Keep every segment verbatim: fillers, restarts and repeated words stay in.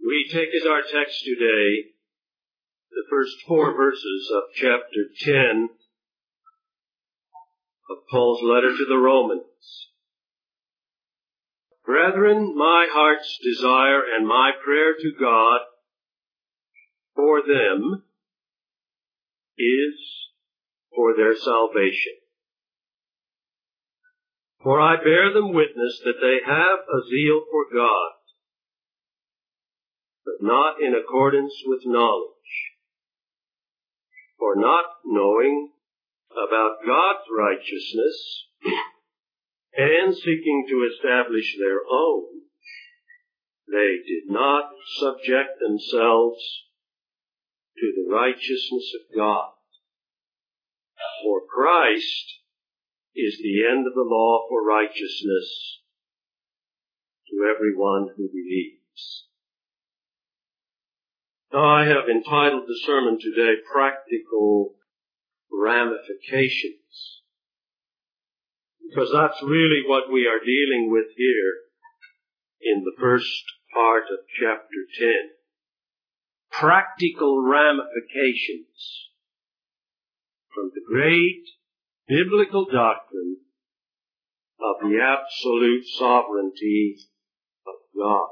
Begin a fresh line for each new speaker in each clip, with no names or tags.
We take as our text today the first four verses of chapter ten of Paul's letter to the Romans. Brethren, my heart's desire and my prayer to God for them is for their salvation. For I bear them witness that they have a zeal for God, but not in accordance with knowledge. For not knowing about God's righteousness and seeking to establish their own, they did not subject themselves to the righteousness of God. For Christ is the end of the law for righteousness to everyone who believes. Now, I have entitled the sermon today, Practical Ramifications, because that's really what we are dealing with here in the first part of chapter ten. Practical ramifications from the great biblical doctrine of the absolute sovereignty of God.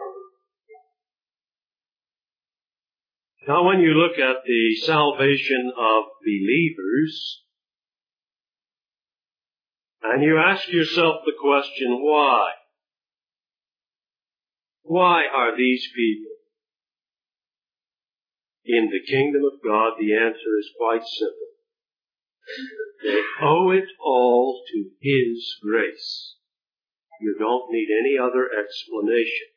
Now, when you look at the salvation of believers, and you ask yourself the question, why? Why are these people in the kingdom of God? The answer is quite simple. They owe it all to His grace. You don't need any other explanation.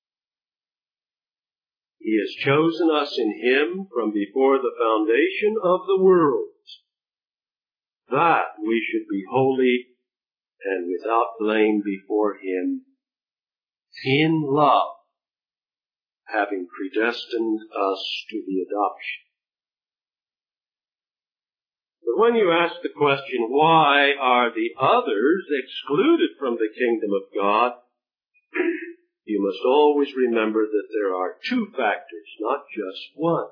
He has chosen us in Him from before the foundation of the world, that we should be holy and without blame before Him in love, having predestined us to the adoption. But when you ask the question, why are the others excluded from the kingdom of God, you must always remember that there are two factors, not just one.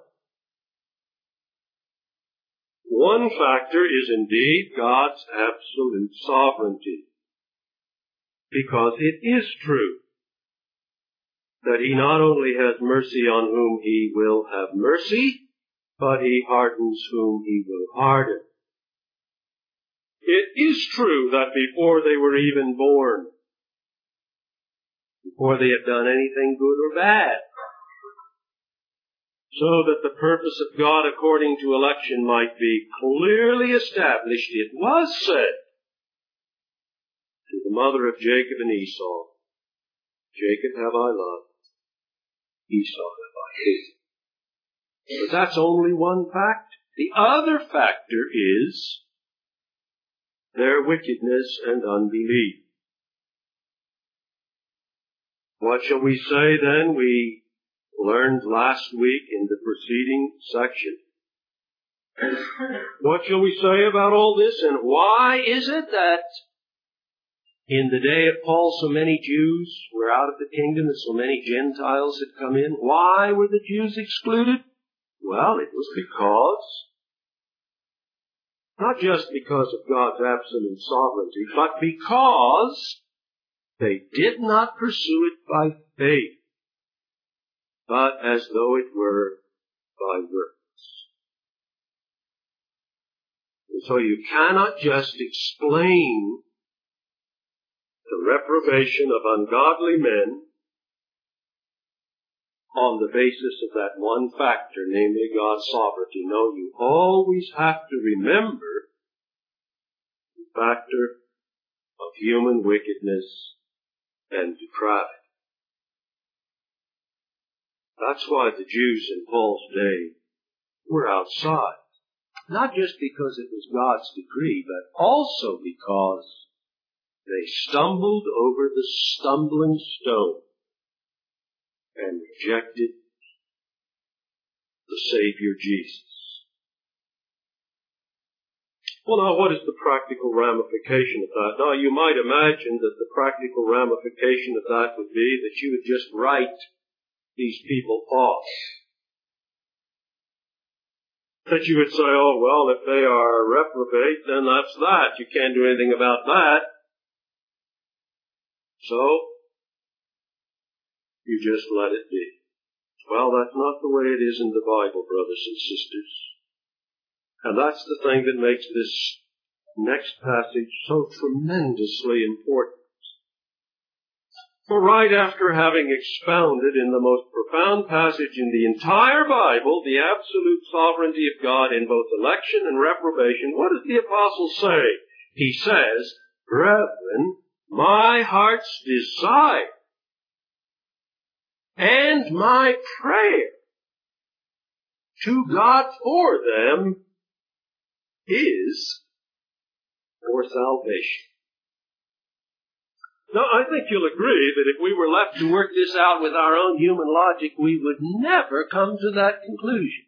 One factor is indeed God's absolute sovereignty, because it is true that He not only has mercy on whom He will have mercy, but He hardens whom He will harden. It is true that before they were even born, before they had done anything good or bad, so that the purpose of God according to election might be clearly established, it was said to the mother of Jacob and Esau, Jacob have I loved, Esau have I hated. But that's only one fact. The other factor is their wickedness and unbelief. What shall we say then? We learned last week in the preceding section. What shall we say about all this, and why is it that in the day of Paul so many Jews were out of the kingdom and so many Gentiles had come in? Why were the Jews excluded? Well, it was because, not just because of God's absolute sovereignty, but because they did not pursue it by faith, but as though it were by works. And so you cannot just explain the reprobation of ungodly men on the basis of that one factor, namely God's sovereignty. No, you always have to remember the factor of human wickedness and depravity. That's why the Jews in Paul's day were outside. Not just because it was God's decree, but also because they stumbled over the stumbling stone and rejected the Savior Jesus. Well, now, what is the practical ramification of that? Now, you might imagine that the practical ramification of that would be that you would just write these people ought. That you would say, oh, well, if they are reprobate, then that's that. You can't do anything about that. So, you just let it be. Well, that's not the way it is in the Bible, brothers and sisters. And that's the thing that makes this next passage so tremendously important. For right after having expounded in the most profound passage in the entire Bible the absolute sovereignty of God in both election and reprobation, what does the apostle say? He says, brethren, my heart's desire and my prayer to God for them is for salvation. Now, I think you'll agree that if we were left to work this out with our own human logic, we would never come to that conclusion.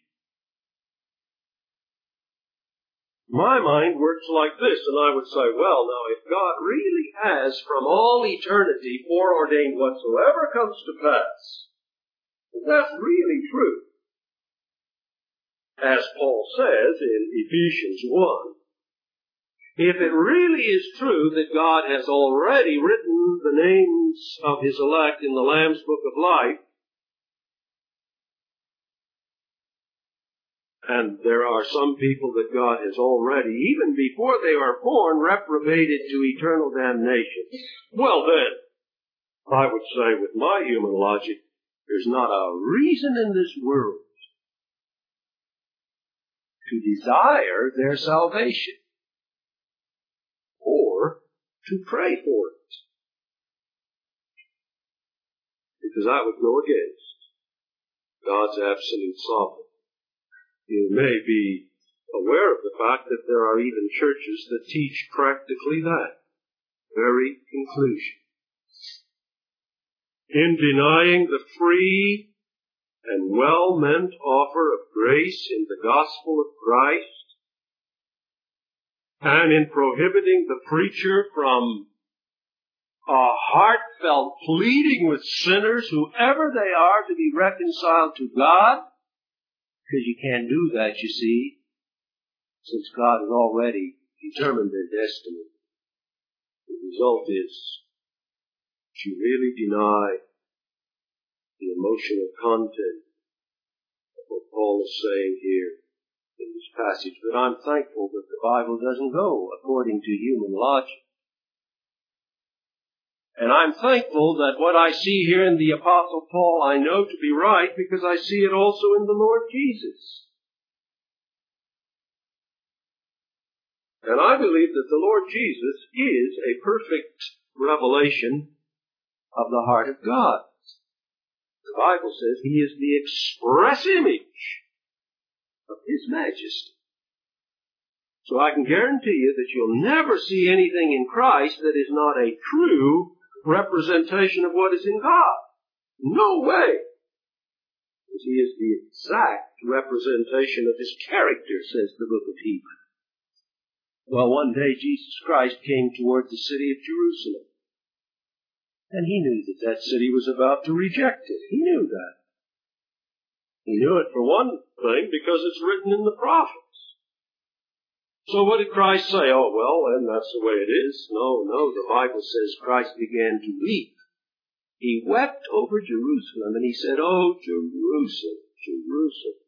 My mind works like this, and I would say, well, now, if God really has from all eternity foreordained whatsoever comes to pass, if that's really true, as Paul says in Ephesians one, if it really is true that God has already written the names of His elect in the Lamb's Book of Life, and there are some people that God has already, even before they are born, reprobated to eternal damnation, well then, I would say with my human logic, there's not a reason in this world to desire their salvation or to pray for it, because that would go against God's absolute sovereignty. You may be aware of the fact that there are even churches that teach practically that very conclusion. In denying the free and well-meant offer of grace in the gospel of Christ, and in prohibiting the preacher from a heartfelt pleading with sinners, whoever they are, to be reconciled to God, because you can't do that, you see, since God has already determined their destiny. The result is that you really deny the emotional content of what Paul is saying here in this passage. But I'm thankful that the Bible doesn't go according to human logic. And I'm thankful that what I see here in the Apostle Paul I know to be right, because I see it also in the Lord Jesus. And I believe that the Lord Jesus is a perfect revelation of the heart of God. The Bible says He is the express image of His majesty. So I can guarantee you that you'll never see anything in Christ that is not a true representation of what is in God. No way. Because He is the exact representation of His character, says the book of Hebrews. Well, one day Jesus Christ came toward the city of Jerusalem. And He knew that that city was about to reject it. He knew that. He knew it for one thing because it's written in the prophets. So what did Christ say? Oh, well, then that's the way it is. No, no, the Bible says Christ began to weep. He wept over Jerusalem and He said, oh, Jerusalem, Jerusalem.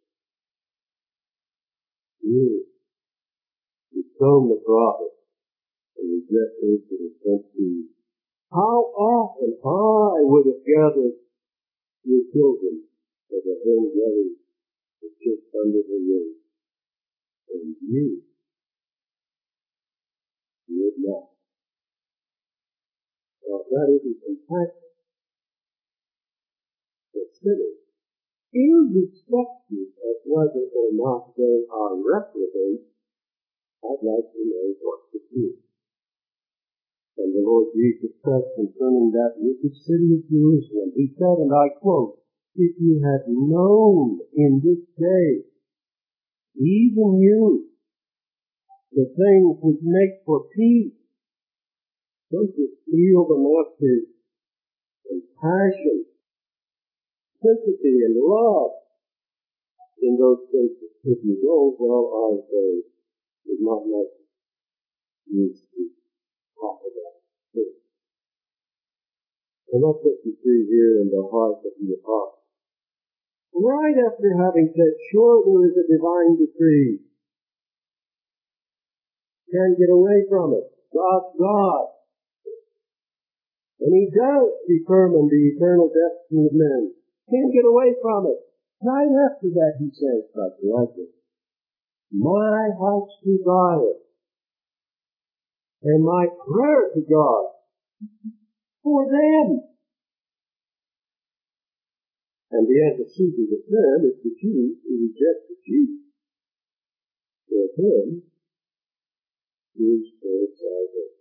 You, you stone the prophet and reject those that are sent to you. How often I would have gathered your children as a hen gathers the chicks under the wing. And you would not. Now, if that isn't compassion for sinners, irrespective of whether or not they are reprobate, I'd like to know what to do. And the Lord Jesus said concerning that wicked city of Jerusalem, He said, and I quote, if you had known in this day, even you, the things which make for peace, don't you feel the Lord's compassion sympathy and love in those cases. If you don't, well, I say, it's not much use to talk about it. And that's what you see here in the heart of the apostle. Right after having said, sure, there is a divine decree. Can't get away from it. God's God. And He does determine the eternal destiny of men. Can't get away from it. Right after that, He says, but blessed, my heart's desire and my prayer to God for them. And the antecedent of them is the Jews who reject the Jews. For Him is their salvation.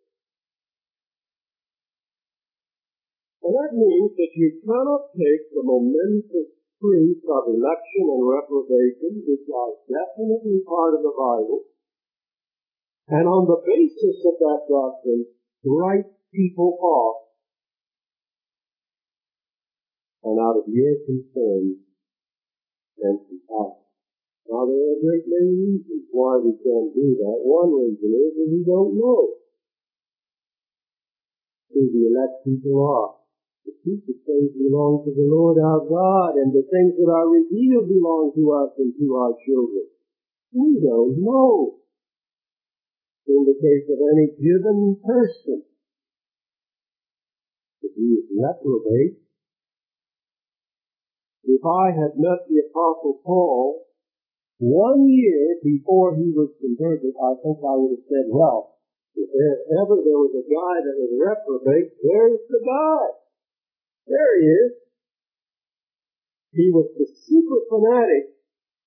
And that means that you cannot take the momentous truth of election and reprobation, which are definitely part of the Bible, and on the basis of that doctrine, write people off, and out of your concern and compassion. Now, there are a great many reasons why we can't do that. One reason is that we don't know who the elect people are. The secret things belong to the Lord our God, and the things that are revealed belong to us and to our children. We don't know. In the case of any given person, if he is reprobate, if I had met the Apostle Paul one year before he was converted, I think I would have said, well, if there, ever there was a guy that was reprobate, there's the guy. There he is. He was the super fanatic,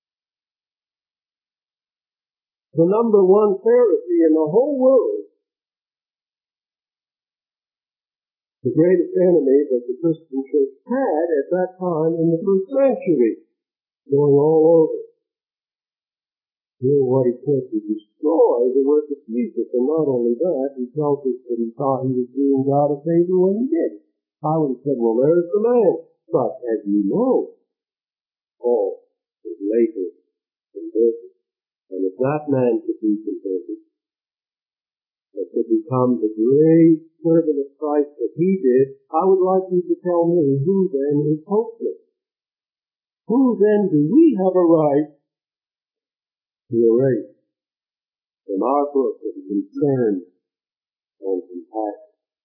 the number one Pharisee in the whole world, the greatest enemy that the Christian church had at that time in the first century, going all over. Doing what he could to destroy the work of Jesus. And not only that, he tells us that he thought he was doing God a favor when he did. I would have said, well, there's the man. But as you know, Paul was later converted. And if that man could be converted, that could become the great servant of Christ that he did, I would like you to tell me who then is hopeless. Who then do we have a right to erase from our book of concern and compassion?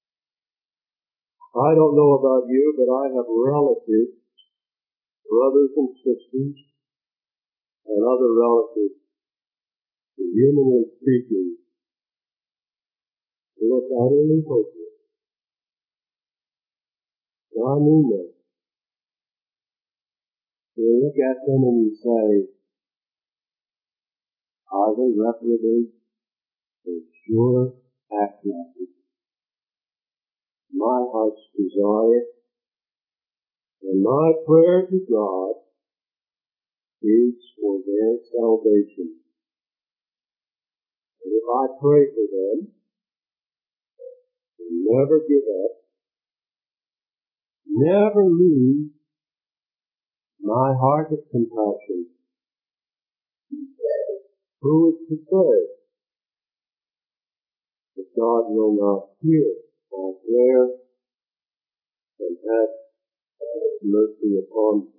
I don't know about you, but I have relatives, brothers and sisters, and other relatives, who, humanly speaking, look utterly hopeless. I mean that. You look at them and you say, are they reprobate? They sure act like it. My heart's desire and my prayer to God is for their salvation. And if I pray for them, and never give up, never lose my heart of compassion, who is to say that God will not hear our prayer and have mercy upon them?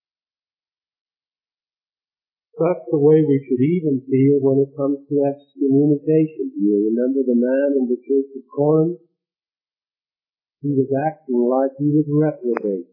That's the way we should even feel when it comes to excommunication. Do you remember the man in the church of Corinth? He was acting like he was reprobate,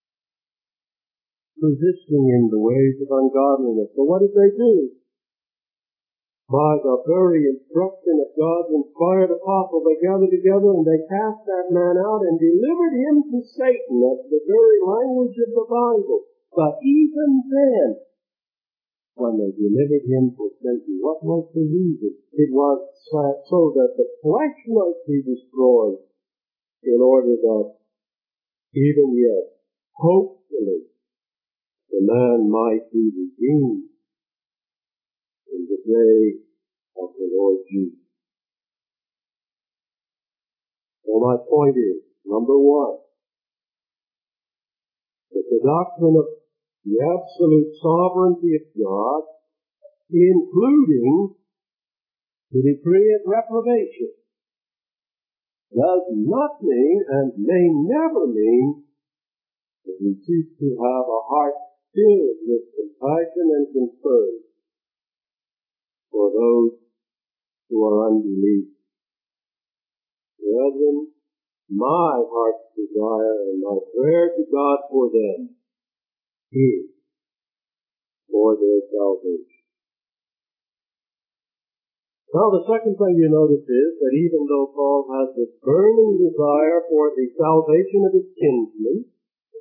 persisting in the ways of ungodliness. So what did they do? By the very instruction of God's inspired apostle, they gathered together and they cast that man out and delivered him to Satan. That's the very language of the Bible. But even then, when they delivered him to Satan, what was the reason? It was so that the flesh might be destroyed, in order that even yet, hopefully, the man might be redeemed in the day of the Lord Jesus. So my point is, number one, But the doctrine of the absolute sovereignty of God, including the decree of reprobation, does not mean and may never mean that we cease to have a heart filled with compassion and concern for those who are unbelievers. Brethren, my heart's desire and my prayer to God for them is for their salvation. Now, the second thing you notice is that even though Paul has this burning desire for the salvation of his kinsmen,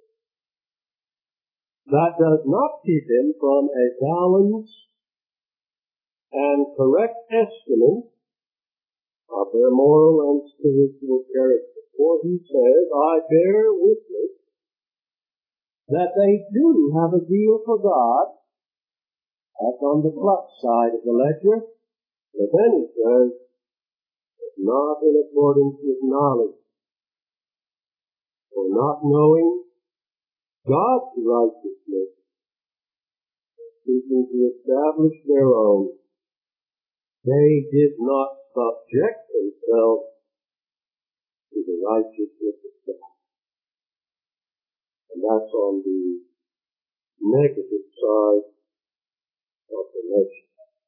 that does not keep him from a balanced and correct estimate of their moral and spiritual character. For he says, I bear witness that they do have a zeal for God. That's on the plus side of the ledger. But then he says, not in accordance with knowledge, for not knowing God's righteousness, seeking to establish their own, they did not subject themselves to the righteousness of God. And that's on the negative side of the ledger.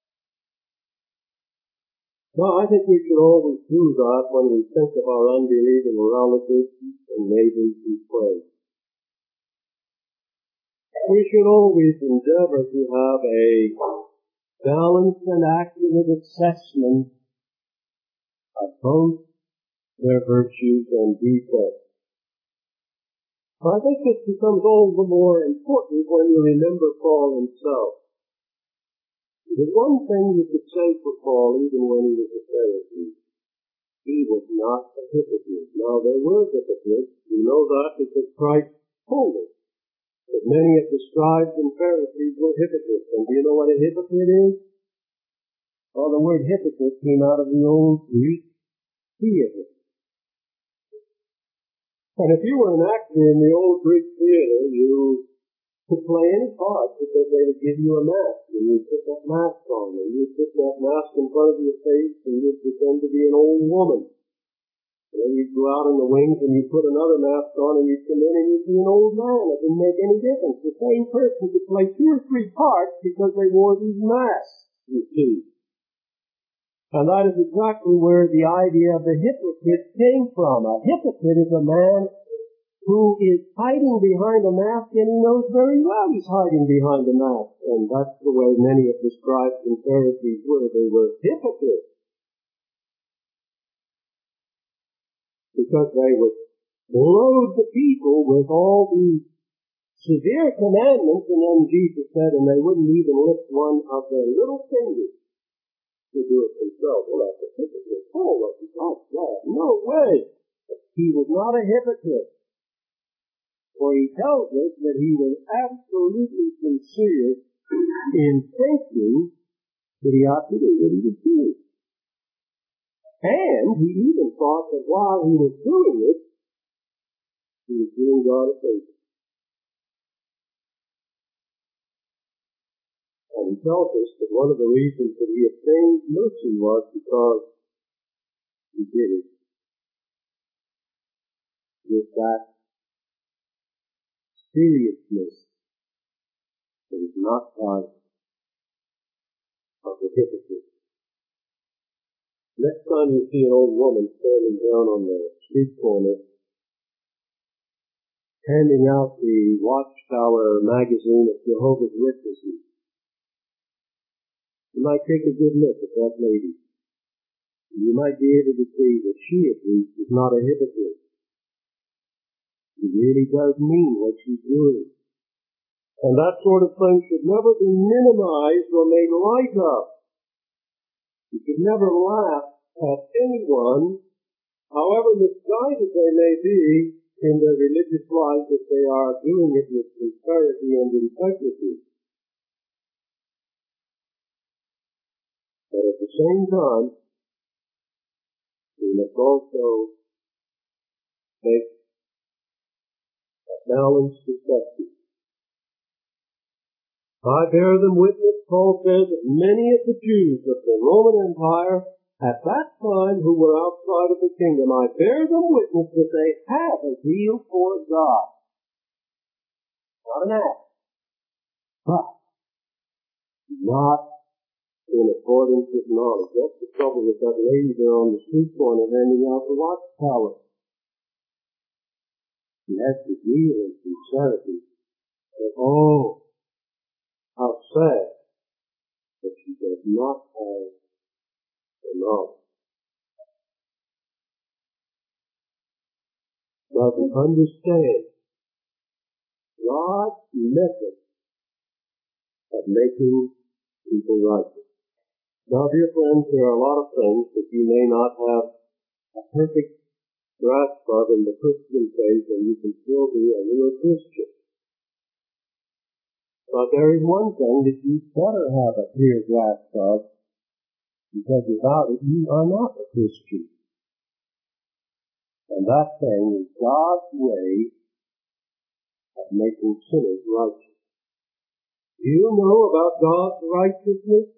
Now, I think we should always do that when we think of our unbelieving relatives and neighbors who pray. We should always endeavor to have a balanced and accurate assessment of both their virtues and defects. I think this becomes all the more important when you remember Paul himself. There's one thing you could say for Paul, even when he was a Pharisee. He was not a hypocrite. Now, there were hypocrites. We know that because Christ told us that many of the scribes and Pharisees were hypocrites. And do you know what a hypocrite is? Well, the word hypocrite came out of the old Greek theater. And if you were an actor in the old Greek theater, you could play any part because they would give you a mask, and you'd put that mask on, and you'd put that mask in front of your face, and you'd pretend to be an old woman. And then you'd go out in the wings, and you'd put another mask on, and you'd come in, and you'd be an old man. It didn't make any difference. The same person could play two or three parts because they wore these masks, you see. And that is exactly where the idea of the hypocrite came from. A hypocrite is a man who is hiding behind a mask, and he knows very well he's hiding behind a mask. And that's the way many of the scribes and Pharisees were. They were hypocrites. Because they would load the people with all these severe commandments, and then Jesus said, and they wouldn't even lift one of their little fingers to do it themselves. Well, that's a hypocrite. Oh, what is that? No way. He was not a hypocrite. For he tells us that he was absolutely sincere in thinking that he ought to do what he was doing. And he even thought that while he was doing it, he was doing God a favor. And he tells us that one of the reasons that he obtained mercy was because he did it with that seriousness that is not part of the hypocrite. Next time you see an old woman standing down on the street corner, handing out the Watchtower magazine of Jehovah's Witnesses, you might take a good look at that lady. You might be able to see that she, at least, is not a hypocrite. She really does mean what she's doing. And that sort of thing should never be minimized or made light of. You should never laugh at anyone, however misguided they may be in their religious life, if they are doing it with sincerity and integrity. But at the same time, we must also make balanced perspective. I bear them witness, Paul says, that many of the Jews of the Roman Empire at that time who were outside of the kingdom, I bear them witness that they have a zeal for God. Not an act, but not in accordance with knowledge. That's the trouble with that lady there on the street corner handing out the watchtower. She has the zeal and sincerity. And oh, how sad that she does not have the knowledge. Doesn't understand God's method of making people righteous. Now, dear friends, there are a lot of things that you may not have a perfect grasp of in the Christian faith, and you can still be a real Christian. But there is one thing that you better have a clear grasp of, because without it you are not a Christian. And that thing is God's way of making sinners righteous. Do you know about God's righteousness?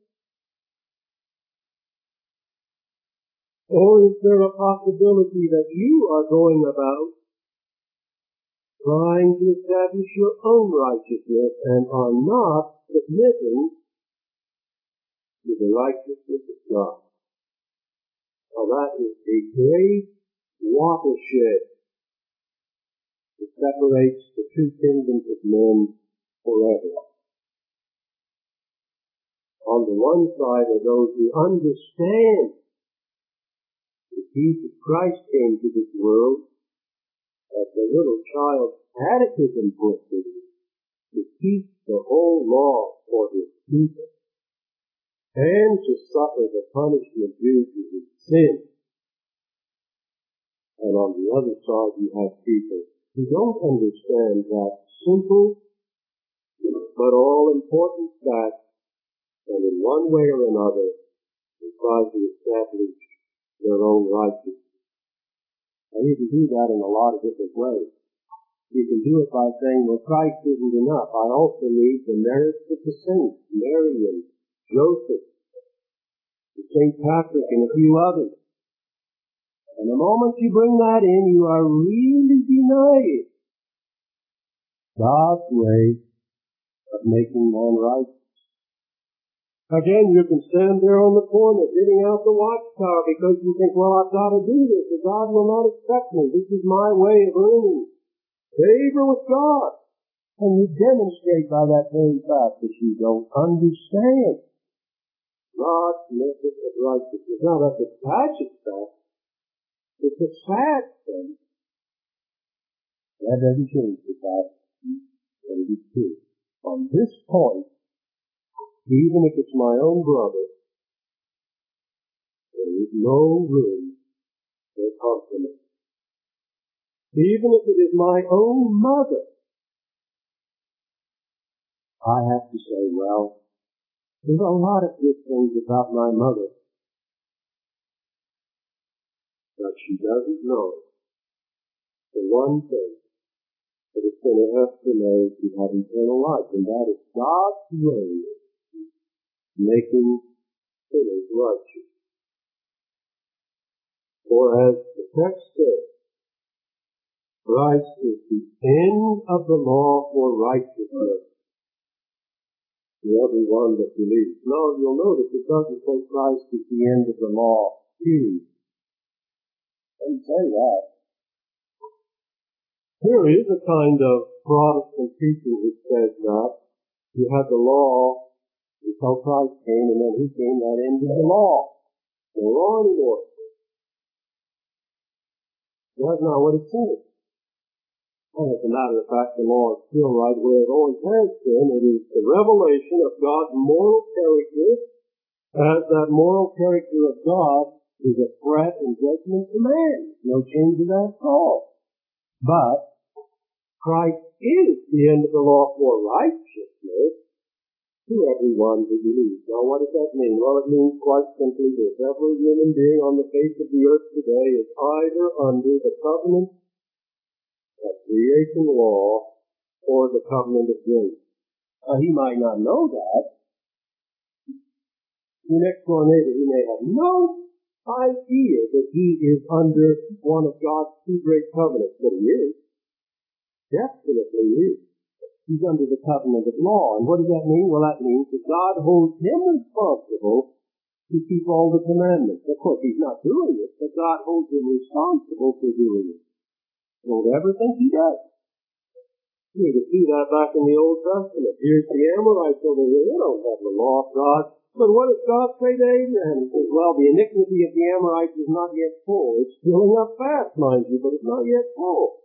Or is there a possibility that you are going about trying to establish your own righteousness and are not submitting to the righteousness of God? Now that is a great watershed that separates the two kingdoms of men forever. On the one side are those who understand that Jesus Christ came to this world as the little child's catechism book to teach the whole law for his people and to suffer the punishment due to his sin. And on the other side you have people who don't understand that simple but all important fact, and in one way or another they try to establish their own righteousness. And you can do that in a lot of different ways. You can do it by saying, well, Christ isn't enough. I also need the merits of the saints, Mary and Joseph, Saint Patrick, and a few others. And the moment you bring that in, you are really denying God's way of making man righteous. Again, you can stand there on the corner hitting out the watchtower because you think, well, I've got to do this, or God will not accept me. This is my way of earning favor with God. And you demonstrate by that very fact that you don't understand God's method of righteousness. Now, that's a tragic fact. It's a sad thing. That doesn't change the fact that it is true. On this point, even if it's my own brother, there is no room for compromise. Even if it is my own mother, I have to say, well, there's a lot of good things about my mother, but she doesn't know the one thing that is going to have to know to have eternal life, and that is God's way making sinners righteous. For as the text says, Christ is the end of the law for righteousness to everyone that believes. Now you'll notice it doesn't say Christ is the end of the law, period. It doesn't say that. There is a kind of Protestant teaching which says that you have the law until Christ came, and then he came, that ended the law. No law anymore. That's not what it says. And as a matter of fact, the law is still right where it always has been. It is the revelation of God's moral character, as that moral character of God is a threat and judgment to man. No change of that at all. But Christ is the end of the law for righteousness to everyone who believes. Now, what does that mean? Well, it means quite simply this. Every human being on the face of the earth today is either under the covenant of creation law or the covenant of grace. Uh, he might not know that. Your next door neighbor, he may have no idea that he is under one of God's two great covenants, but he is. Definitely is. He's under the covenant of law. And what does that mean? Well, that means that God holds him responsible to keep all the commandments. Of course, he's not doing it, but God holds him responsible for doing it. Don't ever think he does. You can see that back in the Old Testament. Here's the Amorites over here. They don't have the law of God. But what does God say to Abraham? He says, well, the iniquity of the Amorites is not yet full. It's filling up fast, mind you, but it's not yet full.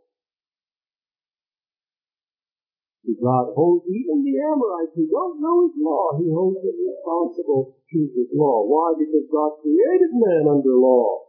God holds even the Amorites who don't know his law, he holds them responsible to his law. Why? Because God created man under law.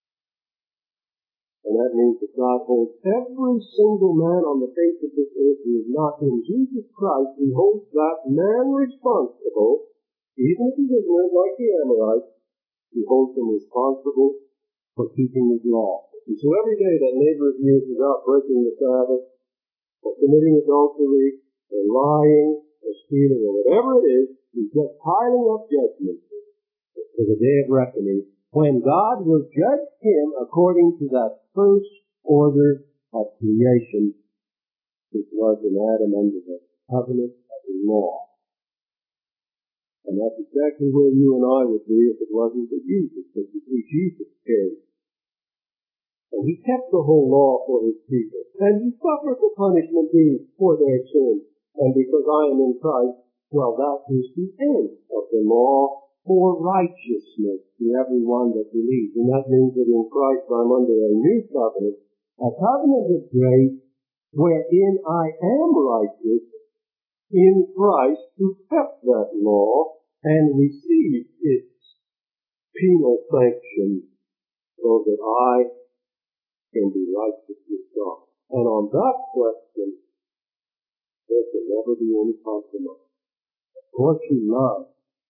And that means that God holds every single man on the face of this earth who is not in Jesus Christ. He holds that man responsible, even if he doesn't live like the Amorites. He holds him responsible for keeping his law. And so every day that neighbor of yours is out breaking the Sabbath, or committing adultery, or lying, or stealing, or whatever it is, he's just piling up judgment for the day of reckoning, when God will judge him according to that first order of creation, which was in Adam under the covenant of the law. And that's exactly where you and I would be if it wasn't for Jesus, because you see, Jesus came. And he kept the whole law for his people. And he suffered the punishment due for their sins. And because I am in Christ, well, that is the end of the law for righteousness to everyone that believes. And that means that in Christ I'm under a new covenant, a covenant of grace, wherein I am righteous in Christ who kept that law and received its penal sanction so that I can be righteous with God. And on that question, there can never be any compromise. Of course you love.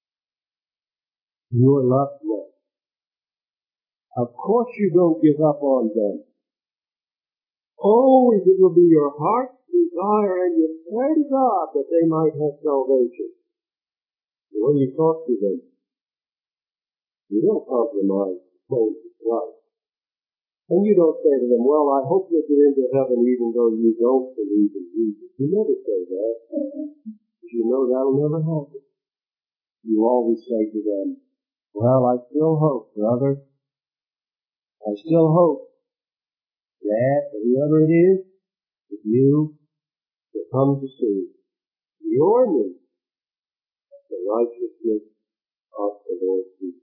You are loved one. Of course you don't give up on them. Always it will be your heart's desire and you pray to God that they might have salvation. And when you talk to them, you don't compromise the claims of Christ. And you don't say to them, well, I hope you'll get into heaven even though you don't believe in Jesus. You never say that. Because you know that'll never happen. You always say to them, well, I still hope, brother. I still hope that whoever it is, that you will come to see your need of the righteousness of the Lord Jesus.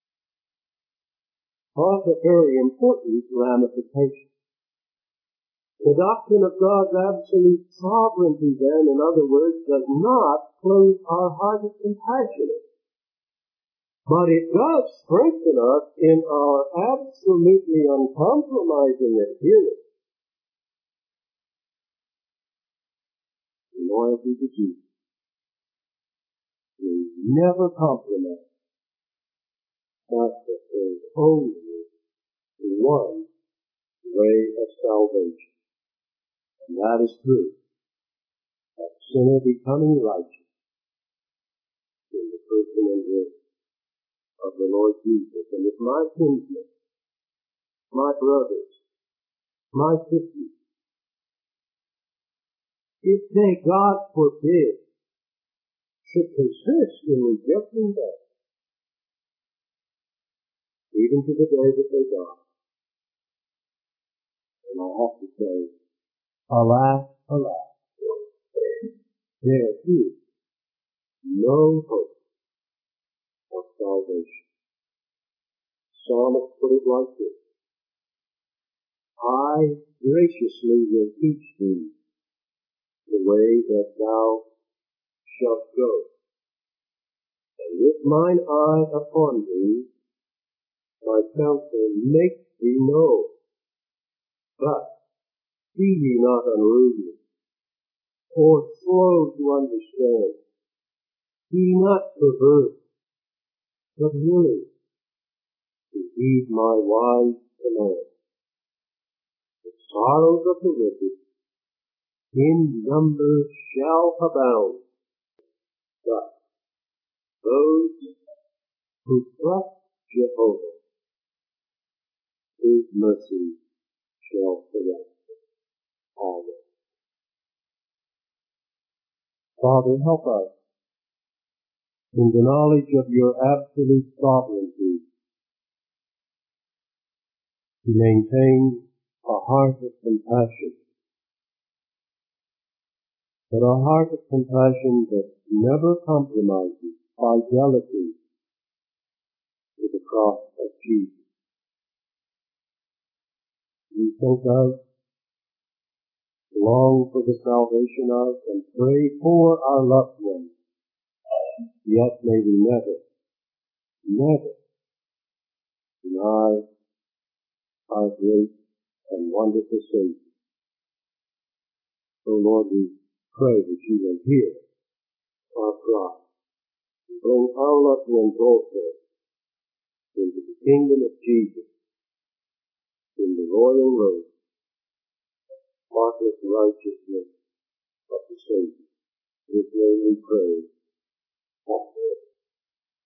That's a very important ramification. The doctrine of God's absolute sovereignty, then, in other words, does not close our heart of compassion. But it does strengthen us in our absolutely uncompromising adherence in loyalty to Jesus. We never compromise. That's the thing. Only one way of salvation. And that is true. That sinner becoming righteous in the person and work of the Lord Jesus. And if my kinsmen, my brothers, my sisters, if they, God forbid, should persist in rejecting that, even to the day that they die, and I have to say, alas, alas, there is no hope of salvation. Psalmist put it like this: I graciously will teach thee the way that thou shalt go, and with mine eye upon thee, my counsel make thee know. But be ye not unruly, or slow to understand. Be not perverse, but willing to heed my wise command. The sorrows of the wicked in numbers shall abound, but those who trust Jehovah, His mercy shall correct always. Father, help us in the knowledge of your absolute sovereignty to maintain a heart of compassion, but a heart of compassion that never compromises fidelity to the cross of Jesus. We think of, long for the salvation of, and pray for our loved ones. Yet may we never, never deny our great and wonderful Savior. So Lord, we pray that you will hear our cry and bring our loved ones also into the kingdom of Jesus, in the royal road, spotless righteousness of the Savior. In His name we pray.